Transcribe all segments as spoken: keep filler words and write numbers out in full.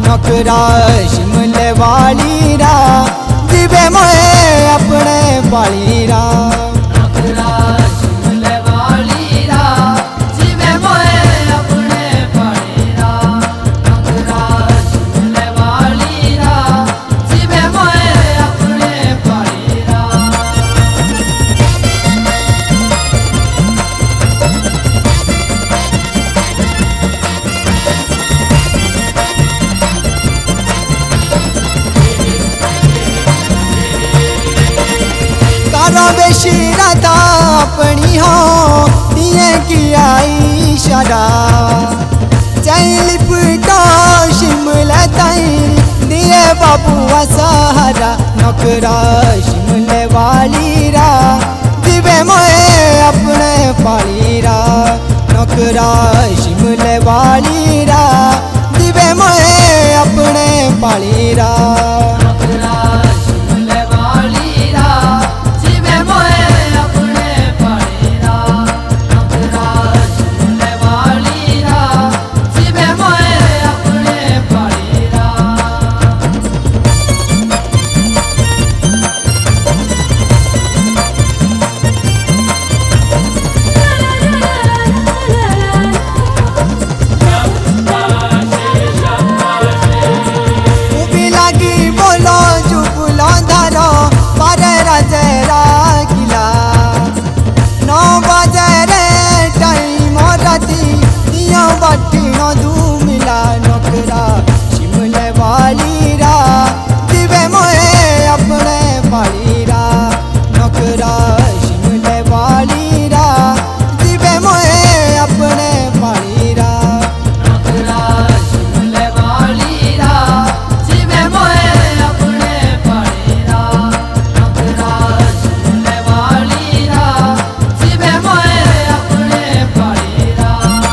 नौकरा शिमले वाली रा जिबे मोए अपने पाली रा नौकरा शिमले वाली रा जिबे मोए अपने पाली रा नौकरा शिमले वाली रा जिबे मोए अपने पाली रा बेशी राता अपनी हो दिए की आई इशारा चैन लिपटा शिमला ताई दिए बाबू सहारा नौकरा शिमले वाली रा जिबे मोए अपने पाली रा नौकरा शिमले वाली रा जिबे मोए अपने पाली रा बाटिनो धूमिला नौकरा शिमले वाली रा जिबे मोए अपने पाली रा नौकरा शिमले वाली रा जिबे मोए अपने पाली रा नौकरा शिमले वाली रा जिबे मोए अपने पाली रा नौकरा शिमले वाली रा जिबे मोए अपने पाली रा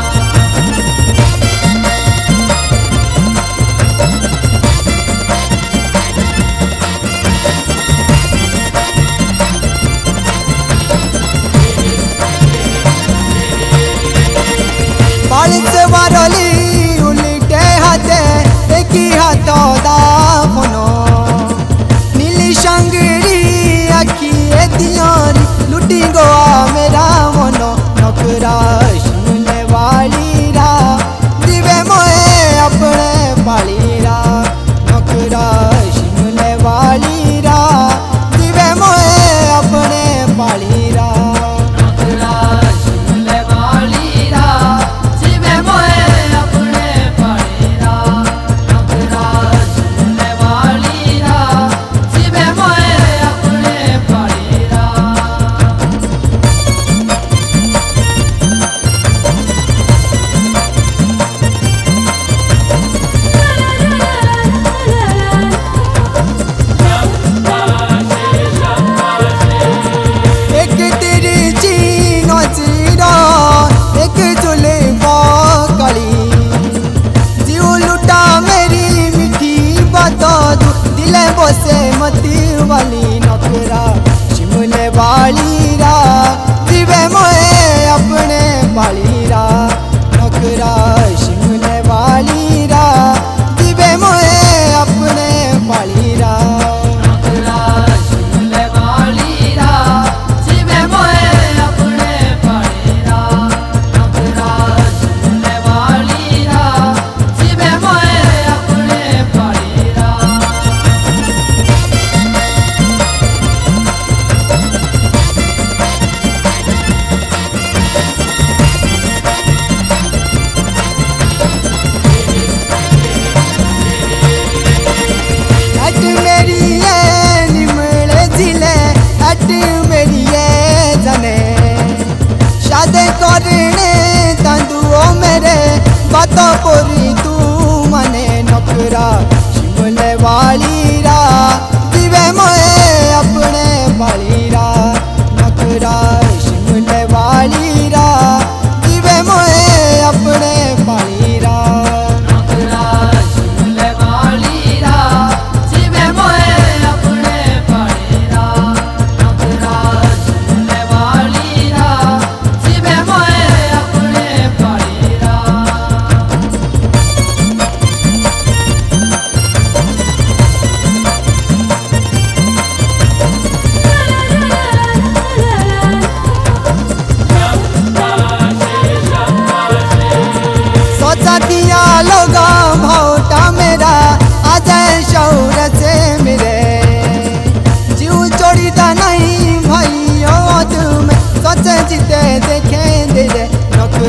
बालिश वारोली उल्टे हाथे एक ही हाथों दा फोनो नीली शंगरी अखी दियारी लुटी गोआ मेरा मोनो नौकरा शिमले वाली रा जिबे मोए अपने पाली रा नौकरा शिमले वाली रा जिबे मोए अपने पाली रा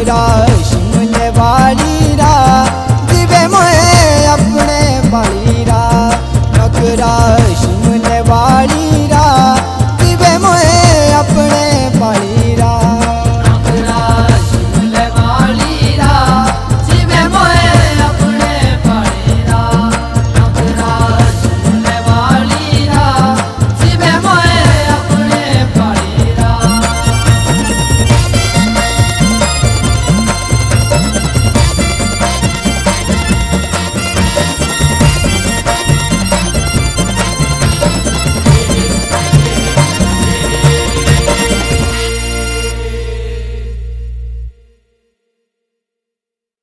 नगरा शिमले वाली